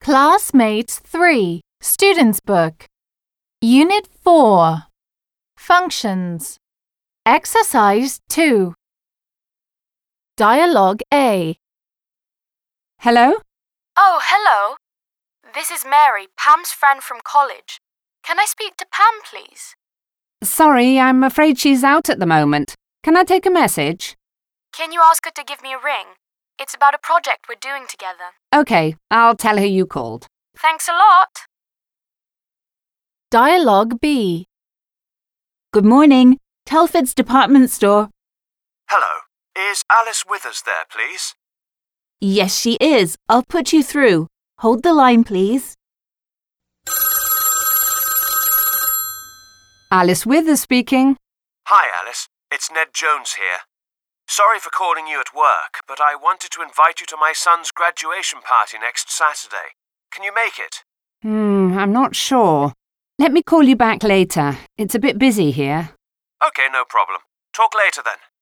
Classmates 3, Students' Book. Unit 4. Functions. Exercise 2. Dialogue A. Hello? Oh, hello. This is Mary, Pam's friend from college. Can I speak to Pam, please? Sorry, I'm afraid she's out at the moment. Can I take a message? Can you ask her to give me a ring? It's about a project we're doing together. Okay, I'll tell her you called. Thanks a lot. Dialogue B. Good morning. Telford's department store. Hello. Is Alice Withers there, please? Yes, she is. I'll put you through. Hold the line, please. Alice Withers speaking. Hi, Alice. It's Ned Jones here. Sorry for calling you at work, but I wanted to invite you to my son's graduation party next Saturday. Can you make it? I'm not sure. Let me call you back later. It's a bit busy here. Okay, no problem. Talk later then.